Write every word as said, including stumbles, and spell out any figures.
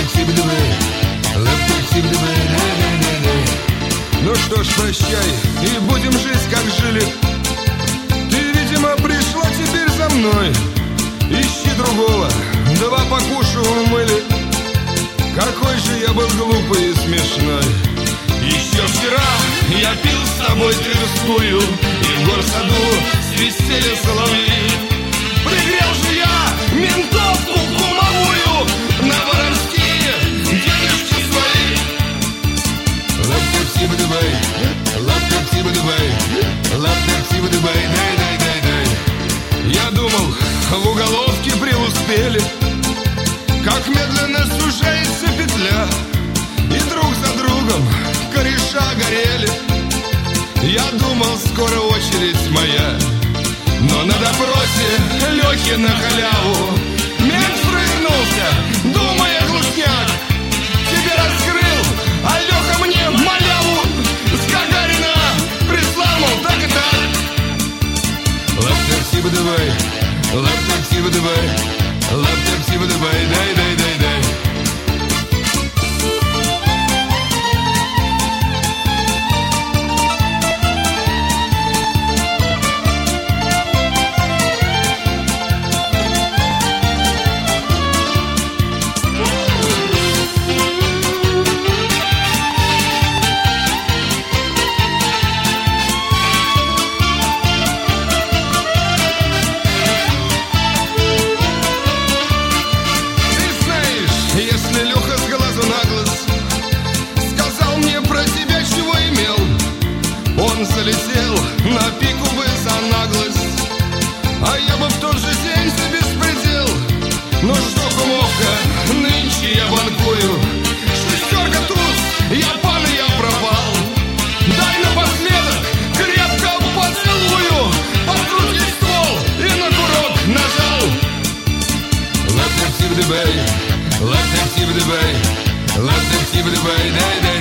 Ну что ж, прощай, и будем жить, как жили. Ты, видимо, пришла теперь за мной. Ищи другого, два покушу умыли. Какой же я был глупый и смешной. Еще вчера я пил с тобой тверскую, и в горсаду свистели соловьи. Пригрел же я ментовку кумовую на воровские денежки свои. Лап-тап-сиба-дабай, лап-тап-сиба-дабай, лап-тап-сиба-дабай, дай-дай-дай-дай. Я думал, в уголовке преуспели, как медленно сужается петля, и друг за другом кореша горели. Я думал, скоро очередь моя, но на допросе Лёхи на халяву мент прыгнулся, думая глушняк. Тебе раскрыл, а Лёха мне маляву с Гагарина прислал, мол, так и так. Лап-тап-сиба-давай, лап-тап-сиба-давай, лап-тап-сиба-давай, дай-дай-дай-дай. Залетел на пику бы за наглость, а я бы в тот же день за беспредел. Ну что, кумовка, нынче я банкую, шестерка туз, я пан и я пропал. Дай напоследок крепко поцелую, подкрути ствол и на курок нажал. Лап-тап-сиба-дабай, лап-тап-сиба-дабай, лап-тап-сиба-дабай, дай-дай.